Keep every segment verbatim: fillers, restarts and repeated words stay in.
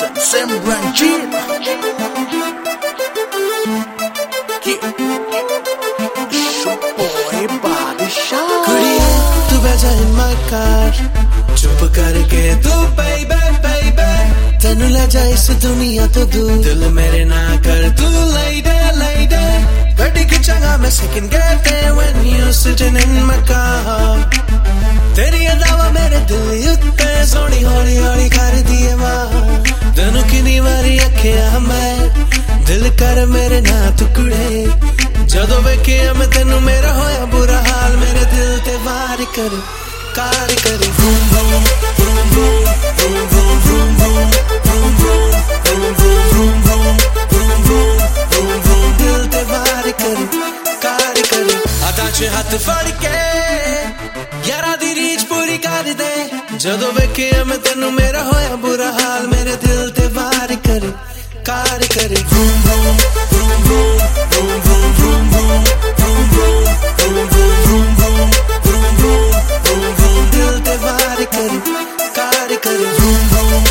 Sam Ranjit. Boy Badshah. कुड़िए तू बैठा in my car, चुप करके तू baby baby, तेनू ले जा इस दुनिया तो दूर, दिल मेरे ना कर तू lady lady, गड्डी खिंचागा मैं second gear पे when you sitting in my car, तेरी अदावा मेरे दिल उत्ते सोनी हौली हौली कर दिए मां, तेनू किनी वारी अखियां मैं दिल कर मेरे ना टुकड़े, जदों वेखिया मैं तेनू मेरा होया बुरा हाल, मेरे दिल ते वार कर कार करे वूम वूम वूम वूम वूम वूम वूम वूम वूम वूम वूम वूम दिल ते वार कर कार करे हाथां च हत्थ फड़ के यारा दी रीच पूरी कर दे, जदों वेखिया मैं तेनू मेरा होया बुरा हाल, मेरे दिल ते वार कर कार करे वूम वूम वूम वूम वूम वूम दिल ते वार कर कार करे वूम वूम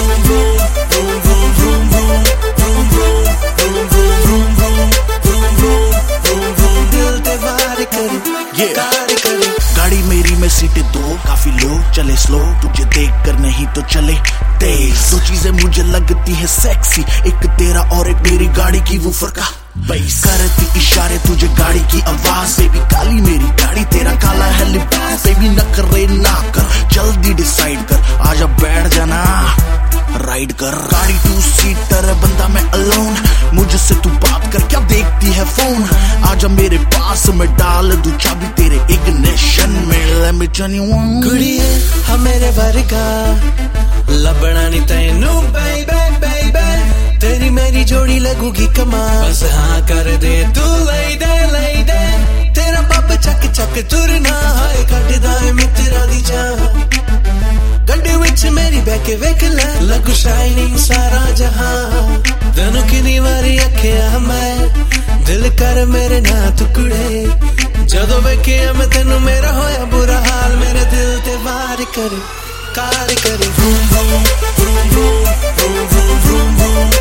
दिल ते वार कर कार करे। गाड़ी मेरी में सीटें दो, काफी लोग चले स्लो, तुझे देख कर नहीं तो चले तेज, दो चीजें मुझे लगती है सेक्सी, एक तेरा और एक मेरी गाड़ी की वूफर का बेस, करती इशारे तुझे गाड़ी की आवाज, बेबी काली मेरी गाड़ी तेरा काला है लिबास, बेबी न करे ना कर जल्दी डिसाइड कर, आजा बैठ जाना राइड कर, गाड़ी टू सीटर बंदा मैं अलोन, मुझसे तू बात कर क्या देखती है फोन, आजा मेरे पास मैं डाल दूं चाबी तेरे इग्निशन में, let me turn you on। कुड़िए हम मेरे वर्गा लबना नहीं तेनू baby baby, तेरी मेरी जोड़ी लगूगी कमाल, बस हाँ कर दे तू लैदे लैदे, तेरा पप चक चक तुरना है कटदा है मित्रा दी जान, गड्डी विच मेरी बैके वेख ले लगू शाइनिंग सारा जहां, तेनू किनी वारी अखियां मैं दिल कर मेरे ना टुकड़े, जदों वेखिया मैं तेनू मेरा होया बुरा हाल, मेरे दिल ते वार कर कार करे वूम वूम वूम वूम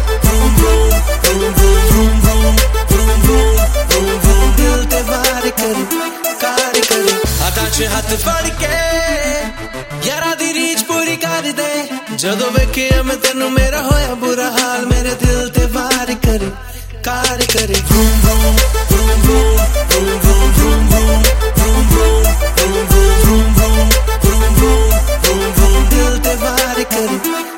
वूम दिल ते वार कर कार करे हाथां च हत्थ फड़ के यारा दी रीच पूरी कर दे, जदों वेखिया मैं तेनू मेरा होया बुरा हाल, मेरे दिल ते वार कर कार करे वूम वूम वूम वूम वूम दिल ते वार कर